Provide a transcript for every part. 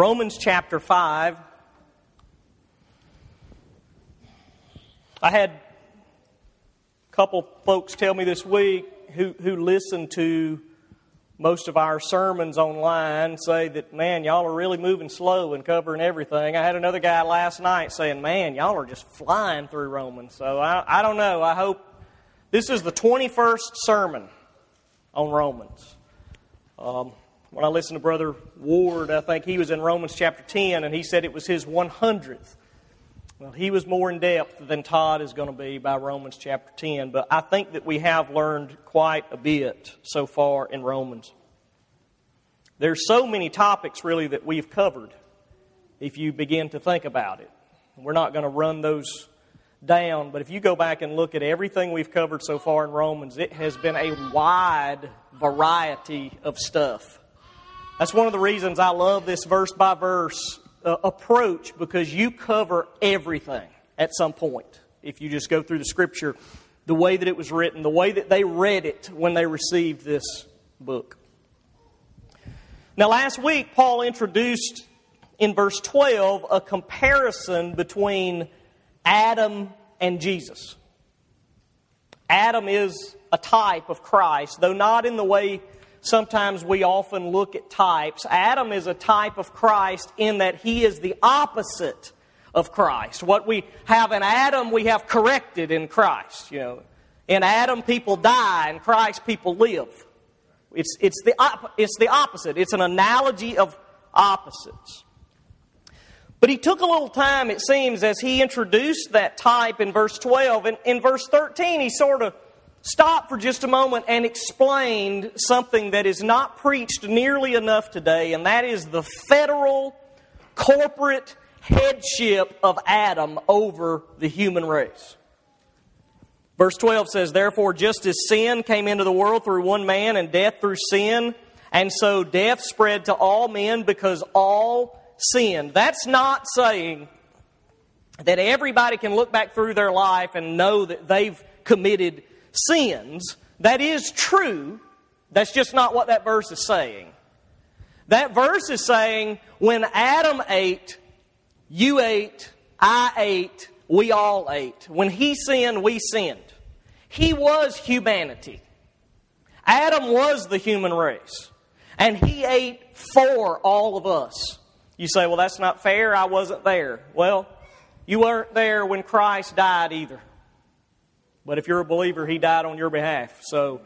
Romans chapter 5. I had a couple folks tell me this week who listened to most of our sermons online say that, man, y'all are really moving slow and covering everything. I had another guy last night saying, man, y'all are just flying through Romans. So I don't know. I hope this is the 21st sermon on Romans. When I listened to Brother Ward, I think he was in Romans chapter 10, and he said it was his 100th. Well, he was more in depth than Todd is going to be by Romans chapter 10, but I think that we have learned quite a bit so far in Romans. There's so many topics, really, that we've covered if you begin to think about it. We're not going to run those down, but if you go back and look at everything we've covered so far in Romans, it has been a wide variety of stuff. That's one of the reasons I love this verse-by-verse approach, because you cover everything at some point. If you just go through the Scripture, the way that it was written, the way that they read it when they received this book. Now, last week, Paul introduced in verse 12 a comparison between Adam and Jesus. Adam is a type of Christ, though not in the way sometimes we often look at types. Adam is a type of Christ in that he is the opposite of Christ. What we have in Adam, we have corrected in Christ. In Adam, people die. In Christ, people live. It's the opposite. It's an analogy of opposites. But he took a little time, it seems, as he introduced that type in verse 12. And in verse 13, he sort of stopped for just a moment and explained something that is not preached nearly enough today, and that is the federal, corporate headship of Adam over the human race. Verse 12 says, "Therefore, just as sin came into the world through one man, and death through sin, and so death spread to all men because all sinned." That's not saying that everybody can look back through their life and know that they've committed sins. That is true. That's just not what that verse is saying. That verse is saying when Adam ate, you ate, I ate, we all ate. When he sinned, we sinned. He was humanity. Adam was the human race. And he ate for all of us. You say, well, that's not fair. I wasn't there. Well, you weren't there when Christ died either. But if you're a believer, He died on your behalf. So,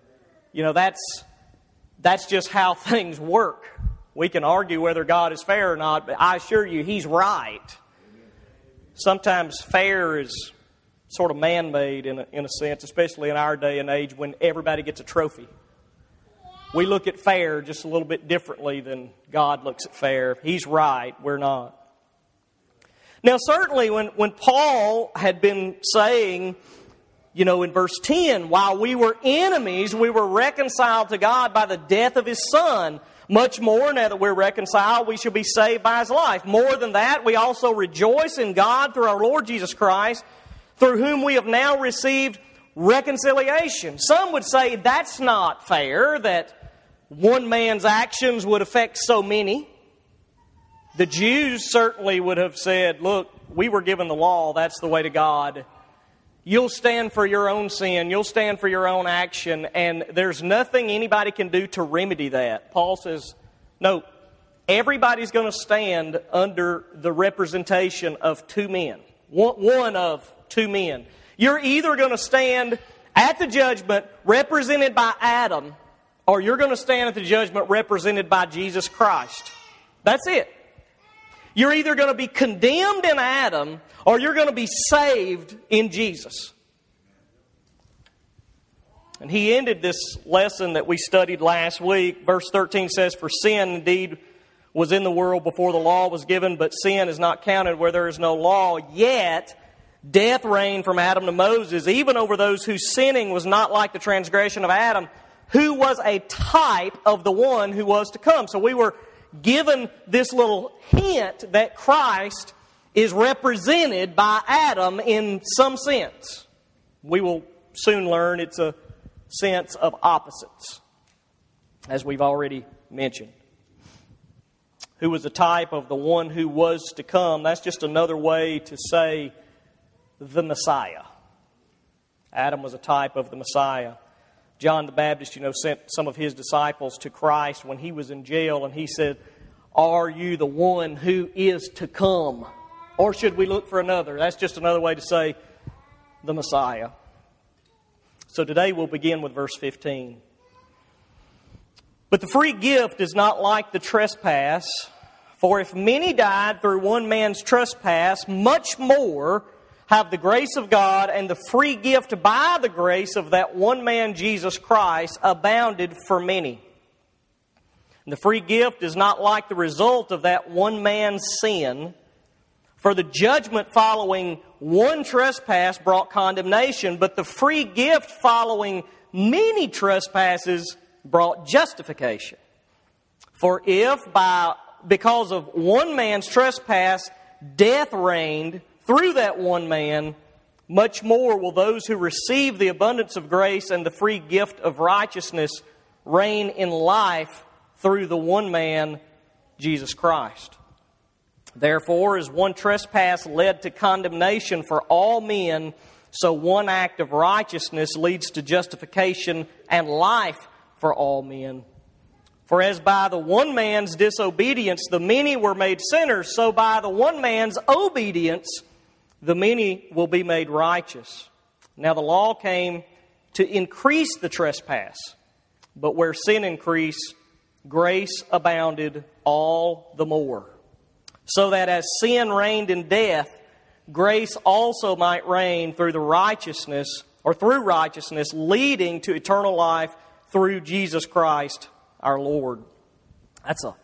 that's just how things work. We can argue whether God is fair or not, but I assure you, He's right. Sometimes fair is sort of man-made in a sense, especially in our day and age when everybody gets a trophy. We look at fair just a little bit differently than God looks at fair. He's right, we're not. Now, certainly when Paul had been saying, in verse 10, while we were enemies, we were reconciled to God by the death of His Son. Much more, now that we're reconciled, we shall be saved by His life. More than that, we also rejoice in God through our Lord Jesus Christ, through whom we have now received reconciliation. Some would say that's not fair, that one man's actions would affect so many. The Jews certainly would have said, look, we were given the law, that's the way to God. You'll stand for your own sin. You'll stand for your own action. And there's nothing anybody can do to remedy that. Paul says, no, everybody's going to stand under the representation of two men. One of two men. You're either going to stand at the judgment represented by Adam, or you're going to stand at the judgment represented by Jesus Christ. That's it. You're either going to be condemned in Adam, or you're going to be saved in Jesus. And he ended this lesson that we studied last week. Verse 13 says, "For sin indeed was in the world before the law was given, but sin is not counted where there is no law. Yet death reigned from Adam to Moses, even over those whose sinning was not like the transgression of Adam, who was a type of the one who was to come." So we were given this little hint that Christ is represented by Adam in some sense. We will soon learn it's a sense of opposites, as we've already mentioned. who was a type of the one who was to come. That's just another way to say the Messiah. Adam was a type of the Messiah. John the Baptist, sent some of his disciples to Christ when he was in jail, and he said, "Are you the one who is to come? Or should we look for another?" That's just another way to say the Messiah. So today we'll begin with verse 15. "But the free gift is not like the trespass, for if many died through one man's trespass, much more have the grace of God and the free gift by the grace of that one man, Jesus Christ, abounded for many. And the free gift is not like the result of that one man's sin, for the judgment following one trespass brought condemnation, but the free gift following many trespasses brought justification. For if because of one man's trespass death reigned through that one man, much more will those who receive the abundance of grace and the free gift of righteousness reign in life through the one man, Jesus Christ. Therefore, as one trespass led to condemnation for all men, so one act of righteousness leads to justification and life for all men. For as by the one man's disobedience the many were made sinners, so by the one man's obedience the many will be made righteous. Now the law came to increase the trespass, but where sin increased, grace abounded all the more. So that as sin reigned in death, grace also might reign through righteousness, leading to eternal life through Jesus Christ our Lord." That's a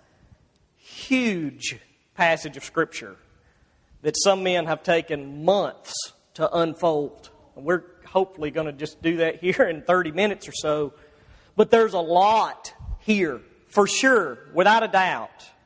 huge passage of Scripture that some men have taken months to unfold. And we're hopefully going to just do that here in 30 minutes or so. But there's a lot here, for sure, without a doubt.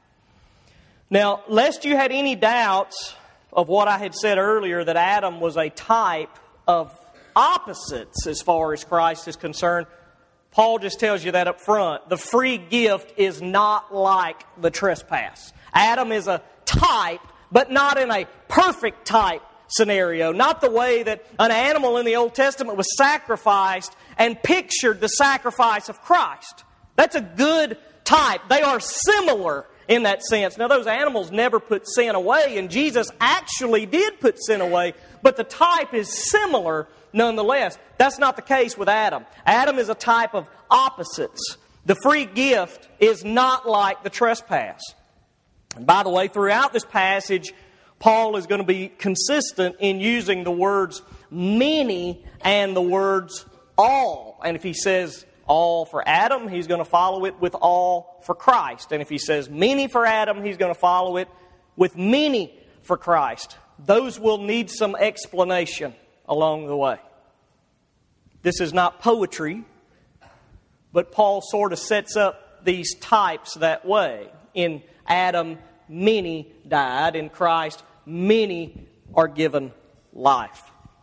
Now, lest you had any doubts of what I had said earlier, that Adam was a type of opposites as far as Christ is concerned, Paul just tells you that up front. The free gift is not like the trespass. Adam is a type, but not in a perfect type scenario. Not the way that an animal in the Old Testament was sacrificed and pictured the sacrifice of Christ. That's a good type. They are similar in that sense. Now, those animals never put sin away, and Jesus actually did put sin away, but the type is similar nonetheless. That's not the case with Adam. Adam is a type of opposites. The free gift is not like the trespass. And by the way, throughout this passage, Paul is going to be consistent in using the words many and the words all. And if he says all for Adam, he's going to follow it with all for Christ. And if he says many for Adam, he's going to follow it with many for Christ. Those will need some explanation along the way. This is not poetry, but Paul sort of sets up these types that way. In Adam, many died. In Christ, many are given life.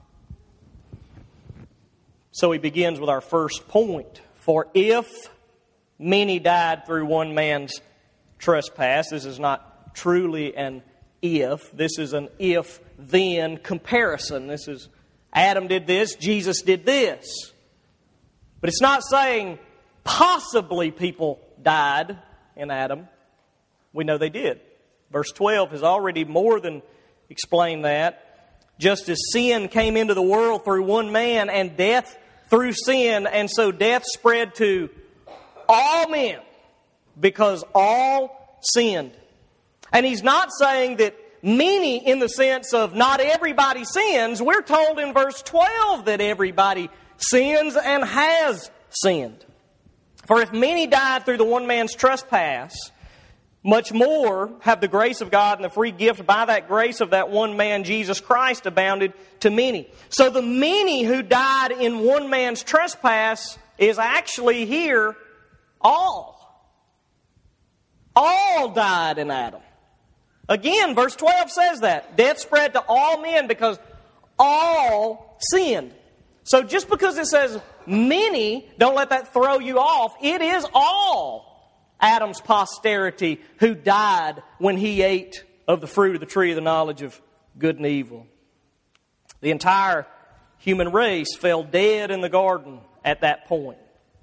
So he begins with our first point. For if many died through one man's trespass, this is not truly an if. This is an if-then comparison. This is Adam did this, Jesus did this. But it's not saying possibly people died in Adam. We know they did. Verse 12 has already more than explained that. Just as sin came into the world through one man and death through sin, and so death spread to all men because all sinned. And he's not saying that many in the sense of not everybody sins. We're told in verse 12 that everybody sins and has sinned. For if many died through the one man's trespass, much more have the grace of God and the free gift by that grace of that one man, Jesus Christ, abounded to many. So the many who died in one man's trespass is actually here all. All died in Adam. Again, verse 12 says that. Death spread to all men because all sinned. So just because it says many, don't let that throw you off. It is all Adam's posterity who died when he ate of the fruit of the tree of the knowledge of good and evil. The entire human race fell dead in the garden at that point.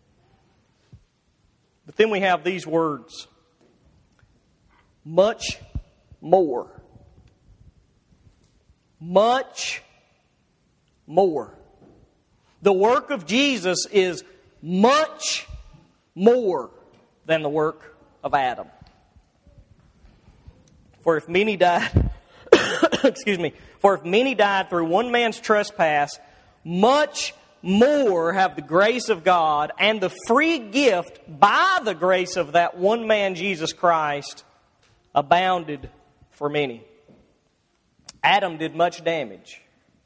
But then we have these words, much more. Much more. The work of Jesus is much more than the work of Adam. For if many died, for if many died through one man's trespass, much more have the grace of God and the free gift by the grace of that one man, Jesus Christ, abounded for many. Adam did much damage.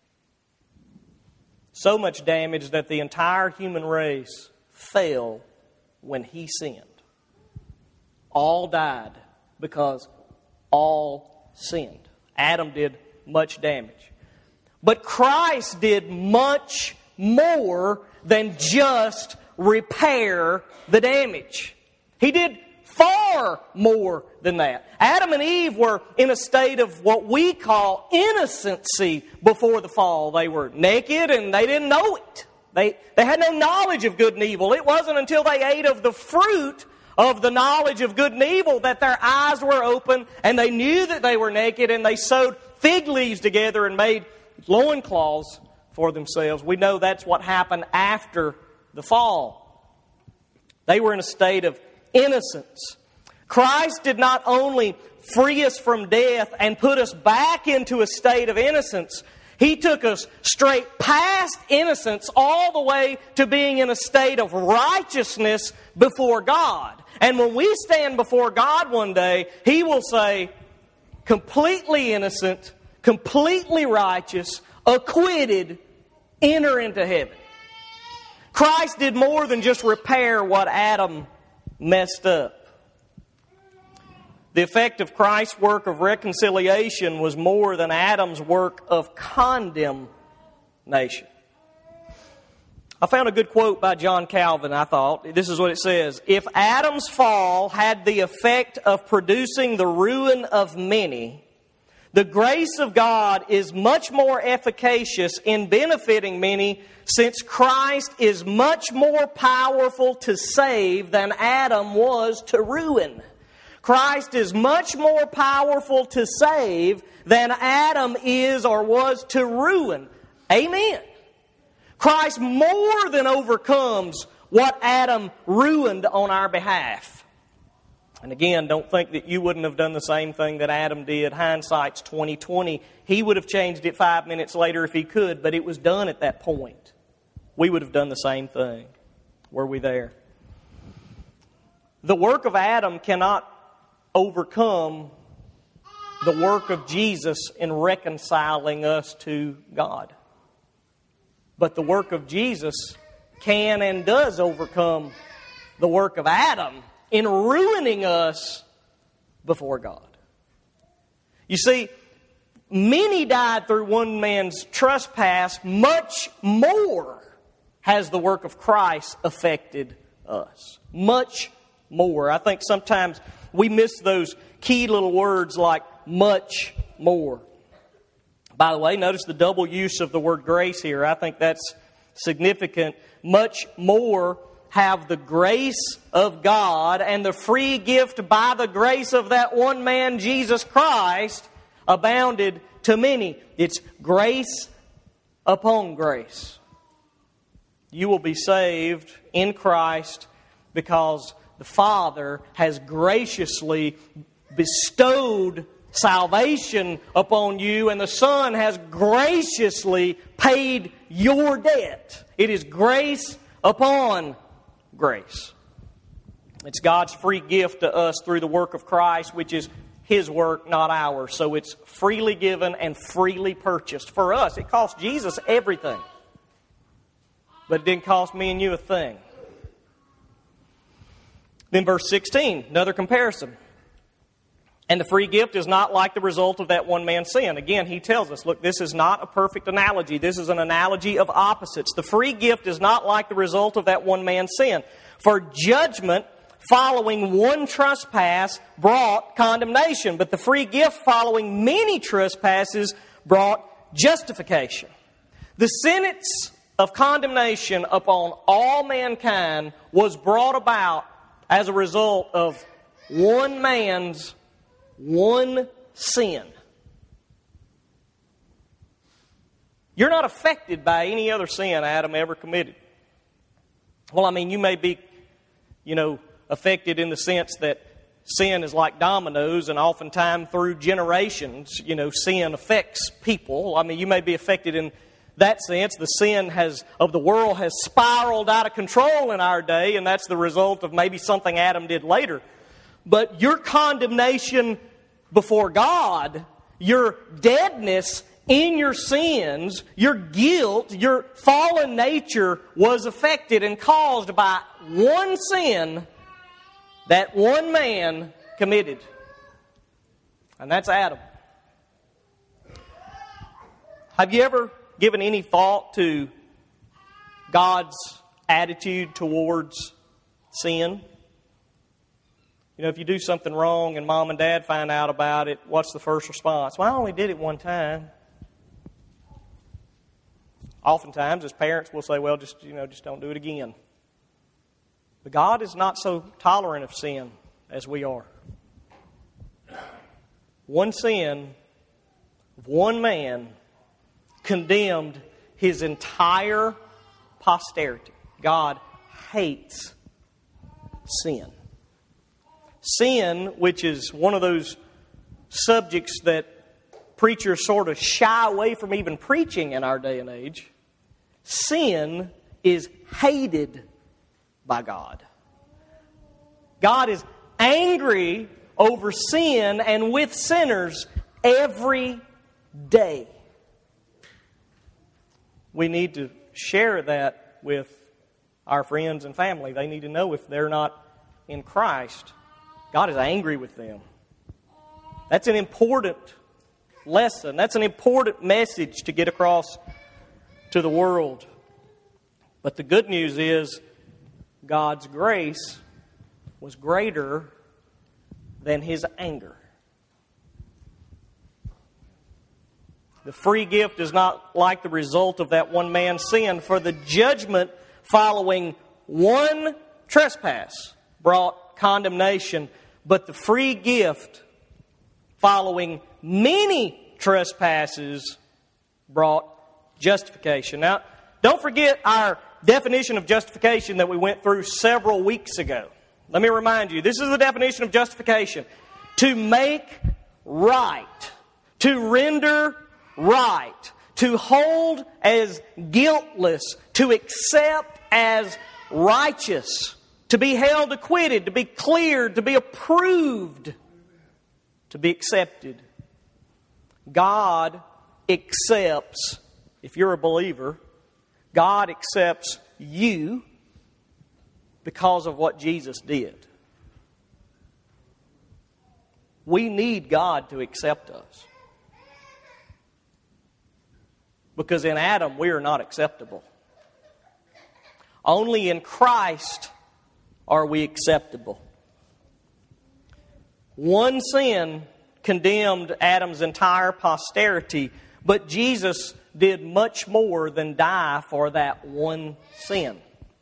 So much damage that the entire human race fell when he sinned. All died because all sinned. Adam did much damage. But Christ did much more than just repair the damage. He did far more than that. Adam and Eve were in a state of what we call innocency before the fall. They were naked and they didn't know it. They had no knowledge of good and evil. It wasn't until they ate of the fruit of the knowledge of good and evil that their eyes were open and they knew that they were naked, and they sewed fig leaves together and made loincloths for themselves. We know that's what happened after the fall. They were in a state of innocence. Christ did not only free us from death and put us back into a state of innocence, He took us straight past innocence all the way to being in a state of righteousness before God. And when we stand before God one day, He will say, completely innocent, completely righteous, acquitted, enter into heaven. Christ did more than just repair what Adam messed up. The effect of Christ's work of reconciliation was more than Adam's work of condemnation. I found a good quote by John Calvin, I thought. This is what it says. If Adam's fall had the effect of producing the ruin of many, the grace of God is much more efficacious in benefiting many, since Christ is much more powerful to save than Adam was to ruin. Christ is much more powerful to save than Adam is or was to ruin. Amen. Christ more than overcomes what Adam ruined on our behalf. And again, don't think that you wouldn't have done the same thing that Adam did. Hindsight's 20/20. He would have changed it 5 minutes later if he could, but it was done at that point. We would have done the same thing. Were we there? The work of Adam cannot overcome the work of Jesus in reconciling us to God. But the work of Jesus can and does overcome the work of Adam in ruining us before God. You see, many died through one man's trespass. Much more has the work of Christ affected us. Much more. I think sometimes we miss those key little words like much more. By the way, notice the double use of the word grace here. I think that's significant. Much more have the grace of God and the free gift by the grace of that one man, Jesus Christ, abounded to many. It's grace upon grace. You will be saved in Christ because the Father has graciously bestowed salvation upon you, and the Son has graciously paid your debt. It is grace upon grace. It's God's free gift to us through the work of Christ, which is His work, not ours. So it's freely given and freely purchased. For us, it cost Jesus everything. But it didn't cost me and you a thing. Then verse 16, another comparison. And the free gift is not like the result of that one man's sin. Again, he tells us, look, this is not a perfect analogy. This is an analogy of opposites. The free gift is not like the result of that one man's sin. For judgment following one trespass brought condemnation, but the free gift following many trespasses brought justification. The sentence of condemnation upon all mankind was brought about as a result of one man's one sin. You're not affected by any other sin Adam ever committed. Well, I mean, you may be, affected in the sense that sin is like dominoes, and oftentimes through generations, sin affects people. I mean, you may be affected in that sense. The sin of the world has spiraled out of control in our day, and that's the result of maybe something Adam did later. But your condemnation before God, your deadness in your sins, your guilt, your fallen nature was affected and caused by one sin that one man committed. And that's Adam. Have you ever given any thought to God's attitude towards sin? If you do something wrong and mom and dad find out about it, what's the first response? Well, I only did it one time. Oftentimes, as parents, we'll say, well, just don't do it again. But God is not so tolerant of sin as we are. One sin of one man condemned his entire posterity. God hates sin. Sin, which is one of those subjects that preachers sort of shy away from even preaching in our day and age. Sin is hated by God. God is angry over sin and with sinners every day. We need to share that with our friends and family. They need to know if they're not in Christ, God is angry with them. That's an important lesson. That's an important message to get across to the world. But the good news is God's grace was greater than His anger. The free gift is not like the result of that one man's sin, for the judgment following one trespass brought condemnation, but the free gift following many trespasses brought justification. Now, don't forget our definition of justification that we went through several weeks ago. Let me remind you, this is the definition of justification. To make right, to render right, to hold as guiltless, to accept as righteous, to be held acquitted, to be cleared, to be approved, to be accepted. God accepts, if you're a believer, God accepts you because of what Jesus did. We need God to accept us. Because in Adam, we are not acceptable. Only in Christ are we acceptable. One sin condemned Adam's entire posterity, but Jesus did much more than die for that one sin.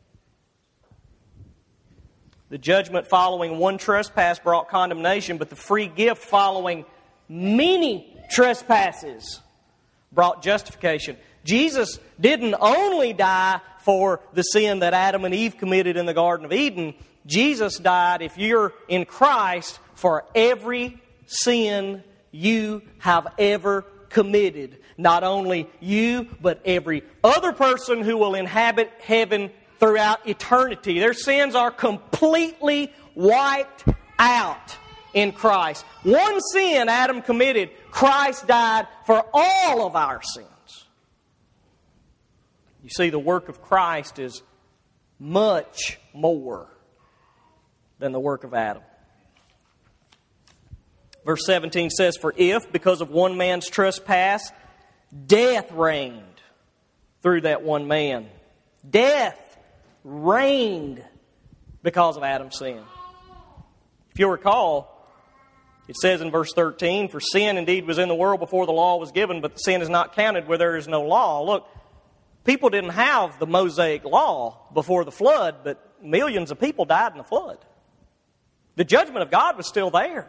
The judgment following one trespass brought condemnation, but the free gift following many trespasses brought justification. Jesus didn't only die for the sin that Adam and Eve committed in the Garden of Eden. Jesus died, if you're in Christ, for every sin you have ever committed. Not only you, but every other person who will inhabit heaven throughout eternity. Their sins are completely wiped out in Christ. One sin Adam committed, Christ died for all of our sins. You see, the work of Christ is much more than the work of Adam. Verse 17 says, "For if, because of one man's trespass, death reigned through that one man." Death reigned because of Adam's sin. If you'll recall, it says in verse 13, "For sin indeed was in the world before the law was given, but the sin is not counted where there is no law." Look, people didn't have the Mosaic law before the flood, but millions of people died in the flood. The judgment of God was still there.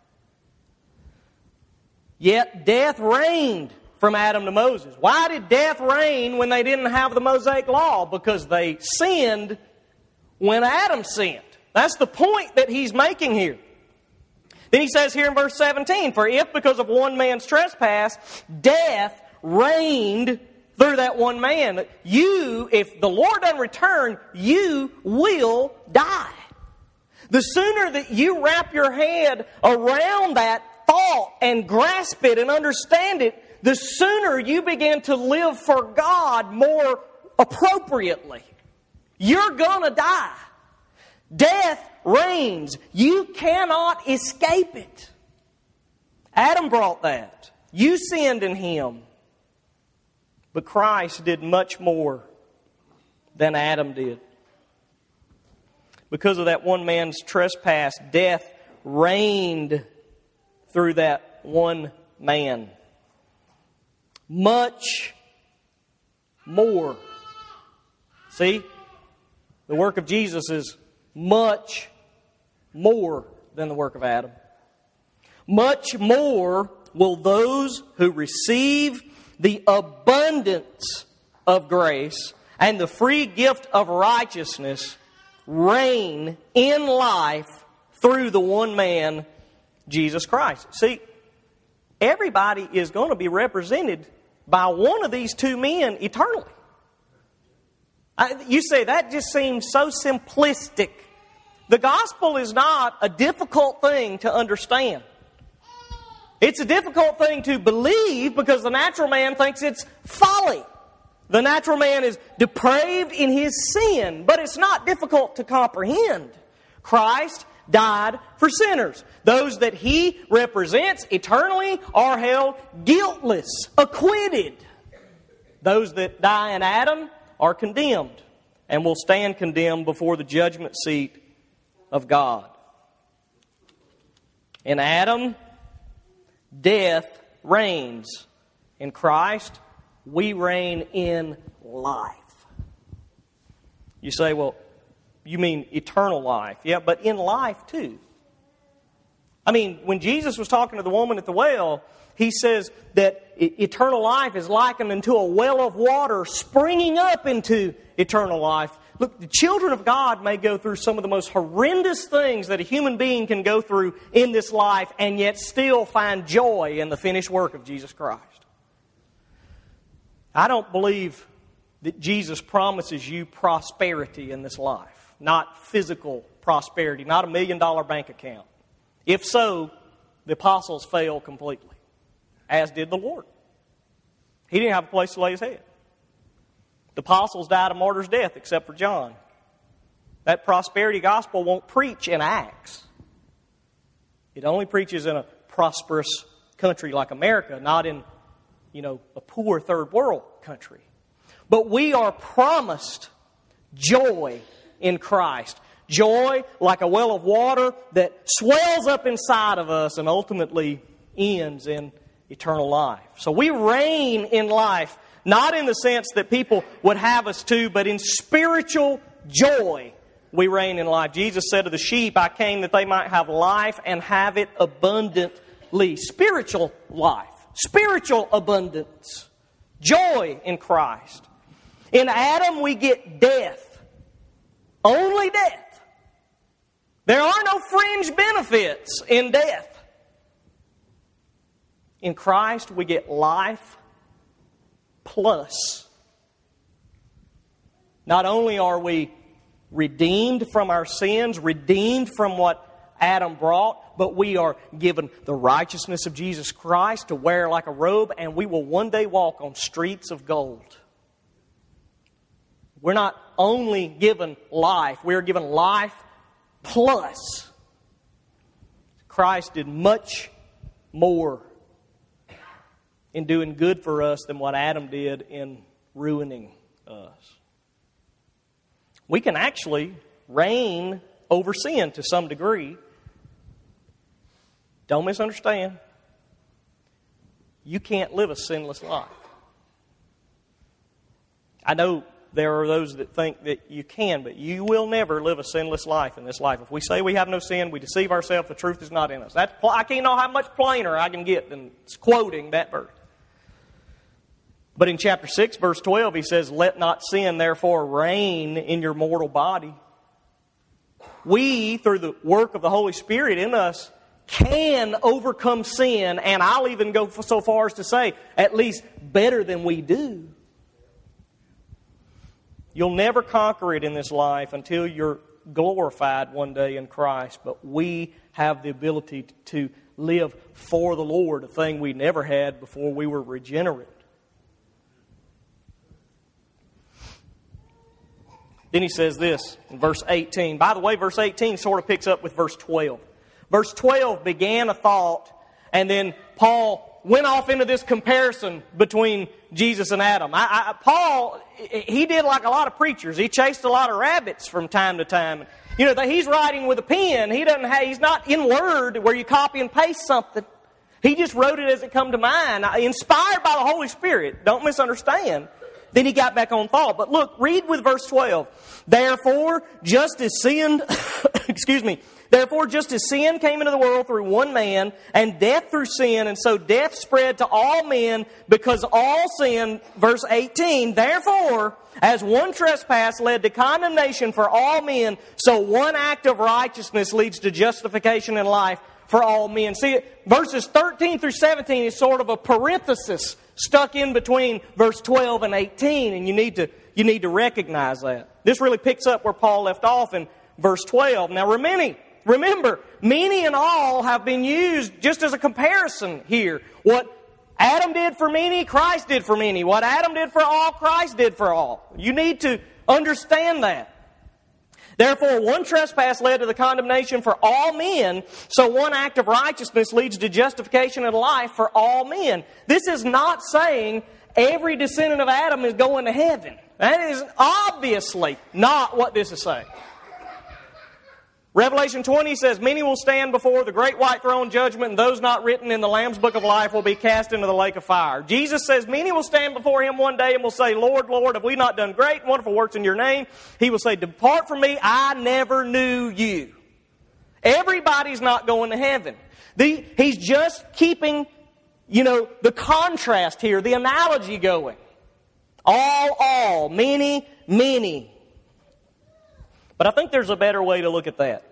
Yet death reigned from Adam to Moses. Why did death reign when they didn't have the Mosaic law? Because they sinned when Adam sinned. That's the point that he's making here. Then he says here in verse 17, "For if because of one man's trespass, death reigned through that one man, if the Lord doesn't return, you will die." The sooner that you wrap your head around that thought and grasp it and understand it, the sooner you begin to live for God more appropriately. You're going to die. Death reigns. You cannot escape it. Adam brought that. You sinned in him. But Christ did much more than Adam did. Because of that one man's trespass, death reigned through that one man. Much more. See? The work of Jesus is much more than the work of Adam. Much more will those who receive the abundance of grace and the free gift of righteousness reign in life through the one man, Jesus Christ. See, everybody is going to be represented by one of these two men eternally. You say, that just seems so simplistic. The gospel is not a difficult thing to understand. It's a difficult thing to believe because the natural man thinks it's folly. The natural man is depraved in his sin, but it's not difficult to comprehend. Christ died for sinners. Those that He represents eternally are held guiltless, acquitted. Those that die in Adam are condemned and will stand condemned before the judgment seat of God. In Adam, death reigns. In Christ, we reign in life. You say, well, you mean eternal life. Yeah, but in life too. I mean, when Jesus was talking to the woman at the well, He says that eternal life is likened unto a well of water springing up into eternal life. Look, the children of God may go through some of the most horrendous things that a human being can go through in this life and yet still find joy in the finished work of Jesus Christ. I don't believe that Jesus promises you prosperity in this life. Not physical prosperity, not $1 million bank account. If so, the apostles failed completely, as did the Lord. He didn't have a place to lay His head. The apostles died a martyr's death except for John. That prosperity gospel won't preach in Acts. It only preaches in a prosperous country like America, not in, a poor third world country. But we are promised joy in Christ. Joy like a well of water that swells up inside of us and ultimately ends in eternal life. So we reign in life, not in the sense that people would have us to, but in spiritual joy we reign in life. Jesus said to the sheep, I came that they might have life and have it abundantly. Spiritual life. Spiritual abundance. Joy in Christ. In Adam we get death. Only death. There are no fringe benefits in death. In Christ we get life plus. Not only are we redeemed from our sins, redeemed from what Adam brought, but we are given the righteousness of Jesus Christ to wear like a robe, and we will one day walk on streets of gold. We're not only given life, we're given life plus. Christ did much more in doing good for us than what Adam did in ruining us. We can actually reign over sin to some degree Don't misunderstand. You can't live a sinless life. I know there are those that think that you can, but you will never live a sinless life in this life. If we say we have no sin, we deceive ourselves, the truth is not in us. I can't know how much plainer I can get than quoting that verse. But in chapter 6, verse 12, he says, "Let not sin therefore reign in your mortal body." We, through the work of the Holy Spirit in us, can overcome sin, and I'll even go so far as to say, at least better than we do. You'll never conquer it in this life until you're glorified one day in Christ, but we have the ability to live for the Lord, a thing we never had before we were regenerate. Then he says this in verse 18. By the way, verse 18 sort of picks up with verse 12. Verse 12 began a thought, and then Paul went off into this comparison between Jesus and Adam. Paul, he did like a lot of preachers. He chased a lot of rabbits from time to time. You know, he's writing with a pen. He's not in Word where you copy and paste something. He just wrote it as it come to mind, inspired by the Holy Spirit. Don't misunderstand. Then he got back on thought. But look, read with verse 12. Therefore, just as sin, Therefore, just as sin came into the world through one man, and death through sin, and so death spread to all men because all sin, verse 18, therefore, as one trespass led to condemnation for all men, so one act of righteousness leads to justification in life for all men. See, verses 13 through 17 is sort of a parenthesis stuck in between verse 12 and 18, and you need to recognize that. This really picks up where Paul left off in verse 12. Now, remember, many and all have been used just as a comparison here. What Adam did for many, Christ did for many. What Adam did for all, Christ did for all. You need to understand that. Therefore, one trespass led to the condemnation for all men, so one act of righteousness leads to justification and life for all men. This is not saying every descendant of Adam is going to heaven. That is obviously not what this is saying. Revelation 20 says, "Many will stand before the great white throne judgment, and those not written in the Lamb's book of life will be cast into the lake of fire." Jesus says, many will stand before Him one day and will say, "Lord, Lord, have we not done great and wonderful works in Your name?" He will say, "Depart from me, I never knew you." Everybody's not going to heaven. He's just keeping, the contrast here, the analogy going. All, many, many. But I think there's a better way to look at that.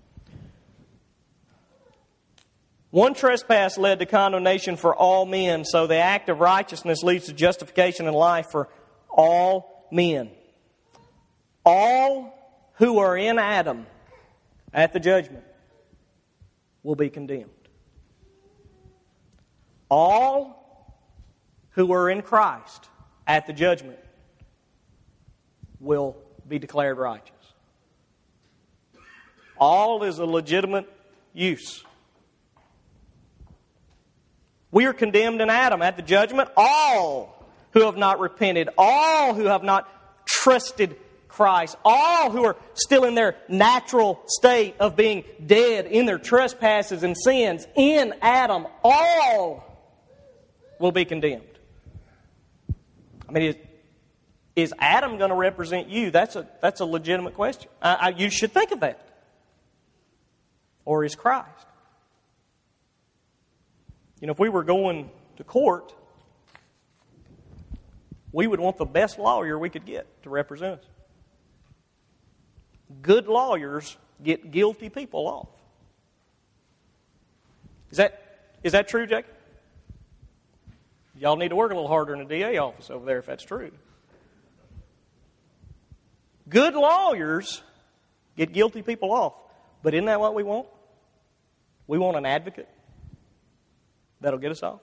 One trespass led to condemnation for all men, so the act of righteousness leads to justification and life for all men. All who are in Adam at the judgment will be condemned. All who are in Christ at the judgment will be declared righteous. All is a legitimate use. We are condemned in Adam at the judgment. All who have not repented, all who have not trusted Christ, all who are still in their natural state of being dead in their trespasses and sins in Adam, all will be condemned. I mean, is Adam going to represent you? That's a legitimate question. You should think of that. Or is Christ? If we were going to court, we would want the best lawyer we could get to represent us. Good lawyers get guilty people off. Is that true, Jacob? Y'all need to work a little harder in the DA office over there if that's true. Good lawyers get guilty people off. But isn't that what we want? We want an advocate that'll get us off.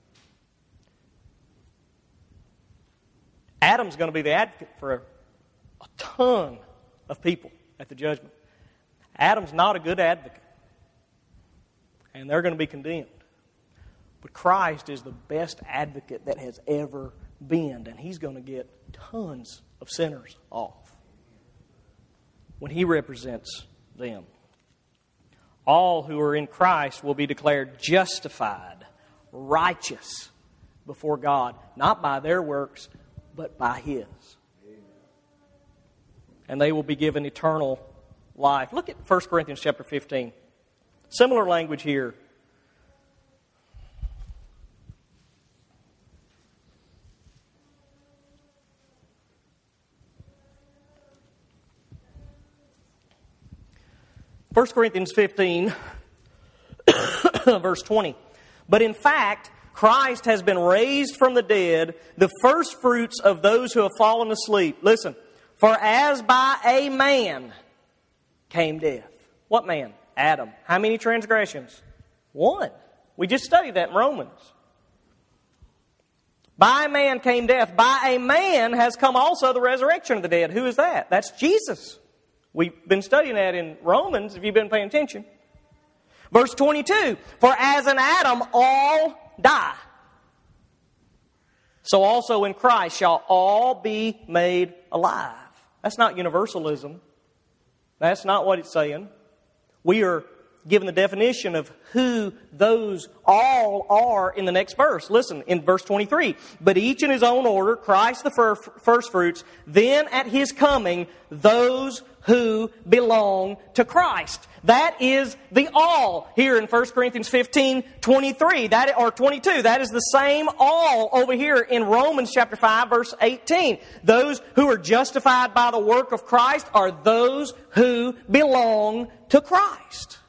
Adam's going to be the advocate for a ton of people at the judgment. Adam's not a good advocate. And they're going to be condemned. But Christ is the best advocate that has ever been. And He's going to get tons of sinners off when He represents them. all who are in Christ will be declared justified, righteous before God, not by their works, but by His. And they will be given eternal life. Look at 1 Corinthians chapter 15. Similar language here. First Corinthians 15, verse 20. But in fact, Christ has been raised from the dead, the first fruits of those who have fallen asleep. Listen, for as by a man came death. What man? Adam. How many transgressions? One. We just studied that in Romans. By a man came death. By a man has come also the resurrection of the dead. Who is that? That's Jesus. We've been studying that in Romans, if you've been paying attention. Verse 22, for as in Adam all die, so also in Christ shall all be made alive. That's not universalism. That's not what it's saying. We are given the definition of who those all are in the next verse. Listen, in verse 23. But each in his own order, Christ the first fruits, then at His coming, those who belong to Christ. That is the all here in 1 Corinthians 15, 23, or 22. That is the same all over here in Romans chapter 5, verse 18. Those who are justified by the work of Christ are those who belong to Christ.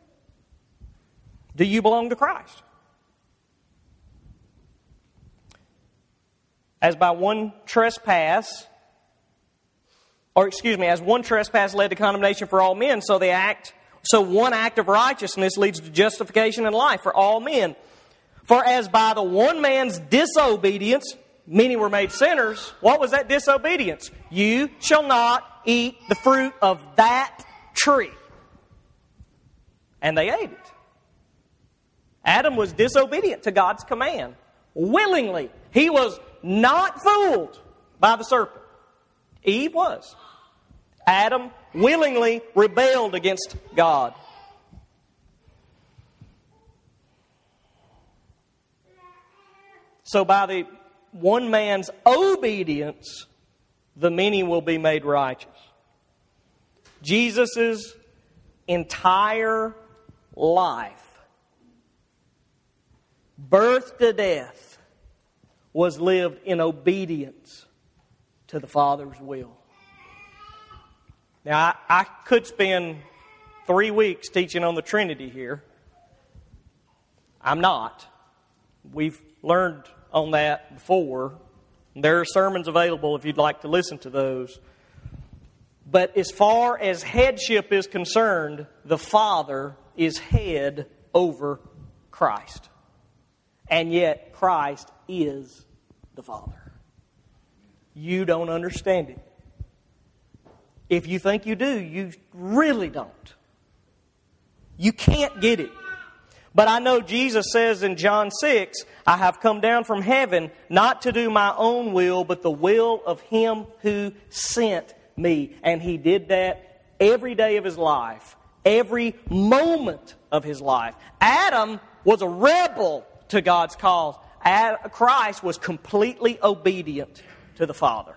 Do you belong to Christ? As one trespass led to condemnation for all men, so one act of righteousness leads to justification and life for all men. For as by the one man's disobedience, many were made sinners. What was that disobedience? You shall not eat the fruit of that tree. And they ate it. Adam was disobedient to God's command. Willingly. He was not fooled by the serpent. Eve was. Adam willingly rebelled against God. So by the one man's obedience, the many will be made righteous. Jesus' entire life, birth to death, was lived in obedience to the Father's will. Now, I could spend 3 weeks teaching on the Trinity here. I'm not. We've learned on that before. There are sermons available if you'd like to listen to those. But as far as headship is concerned, the Father is head over Christ. And yet, Christ is the Father. You don't understand it. If you think you do, you really don't. You can't get it. But I know Jesus says in John 6, I have come down from heaven not to do my own will, but the will of Him who sent me. And He did that every day of His life, every moment of His life. Adam was a rebel to God's cause. Christ was completely obedient to the Father.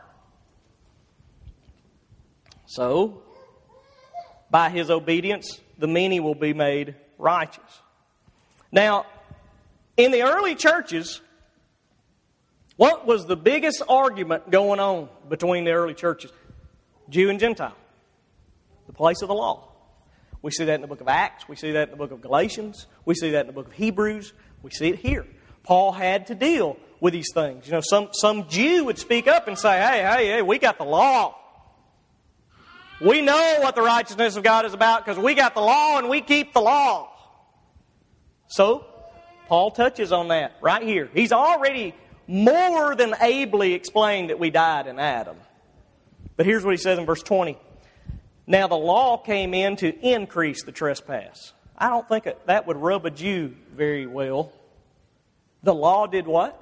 So, by His obedience, the many will be made righteous. Now, in the early churches, what was the biggest argument going on between the early churches? Jew and Gentile. The place of the law. We see that in the book of Acts. We see that in the book of Galatians. We see that in the book of Hebrews. We see it here. Paul had to deal with these things. You know, some Jew would speak up and say, hey, we got the law. We know what the righteousness of God is about because we got the law and we keep the law. So, Paul touches on that right here. He's already more than ably explained that we died in Adam. But here's what he says in verse 20. Now the law came in to increase the trespass. I don't think that would rub a Jew very well. The law did what?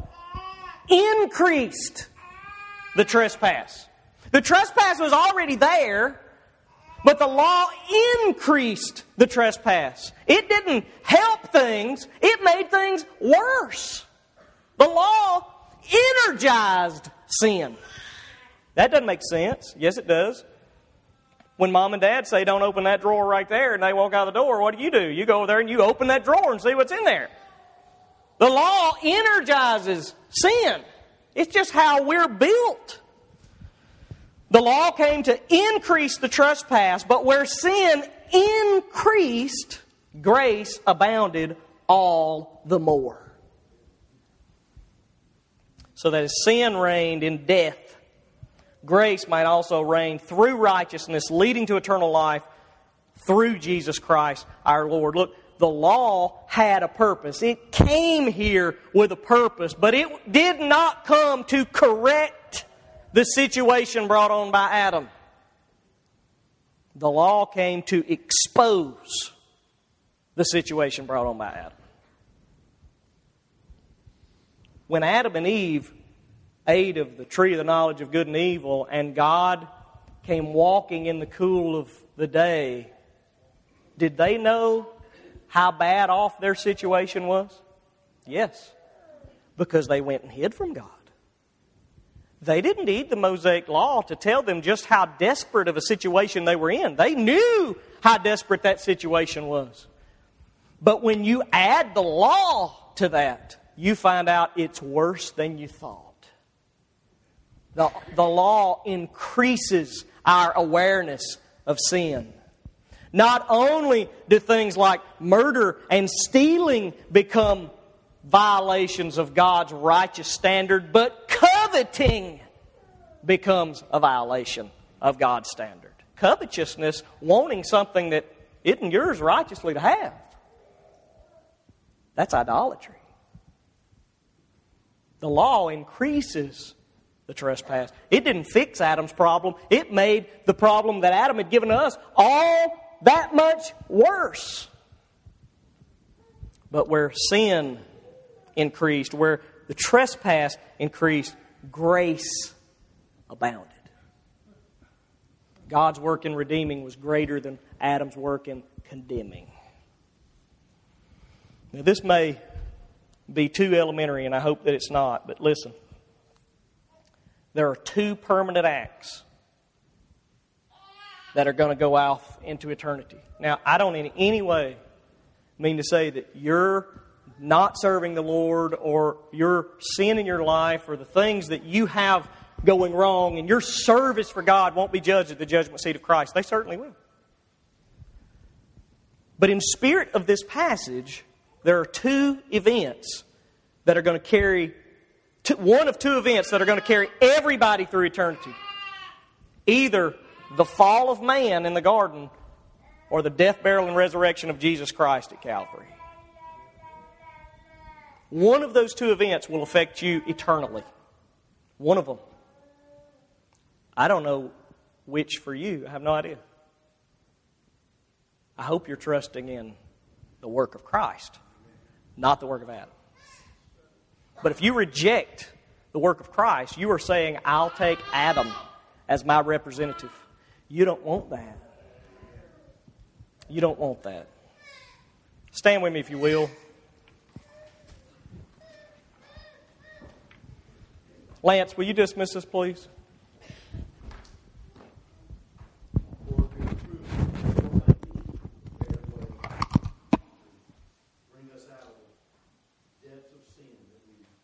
Increased the trespass. The trespass was already there, But the law increased the trespass. It didn't help things. It made things worse. The law energized sin. That doesn't make sense. Yes, it does. When Mom and Dad say, don't open that drawer right there, and they walk out the door, what do? You go over there and you open that drawer and see what's in there. The law energizes sin. It's just how we're built. The law came to increase the trespass, but where sin increased, grace abounded all the more. So that as sin reigned in death, grace might also reign through righteousness, leading to eternal life through Jesus Christ our Lord. Look, the law had a purpose. It came here with a purpose, but it did not come to correct the situation brought on by Adam. The law came to expose the situation brought on by Adam. When Adam and Eve ate of the tree of the knowledge of good and evil, and God came walking in the cool of the day, did they know how bad off their situation was? Yes, because they went and hid from God. They didn't need the Mosaic Law to tell them just how desperate of a situation they were in. They knew how desperate that situation was. But when you add the law to that, you find out it's worse than you thought. The law increases our awareness of sin. Not only do things like murder and stealing become violations of God's righteous standard, but coveting becomes a violation of God's standard. Covetousness, wanting something that isn't yours righteously to have. That's idolatry. The law increases the trespass. It didn't fix Adam's problem. It made the problem that Adam had given us all that much worse. But where sin increased, where the trespass increased, grace abounded. God's work in redeeming was greater than Adam's work in condemning. Now, this may be too elementary, and I hope that it's not, but listen. There are two permanent acts that are going to go off into eternity. Now, I don't in any way mean to say that you're not serving the Lord or your sin in your life or the things that you have going wrong and your service for God won't be judged at the judgment seat of Christ. They certainly will. But in spirit of this passage, there are two events that are going to carry, one of two events that are going to carry everybody through eternity. Either the fall of man in the garden or the death, burial, and resurrection of Jesus Christ at Calvary. One of those two events will affect you eternally. One of them. I don't know which for you. I have no idea. I hope you're trusting in the work of Christ, not the work of Adam. But if you reject the work of Christ, you are saying, I'll take Adam as my representative. You don't want that. You don't want that. Stand with me if you will. Lance, will you dismiss us, please? Bring us out of the depths of sin that we've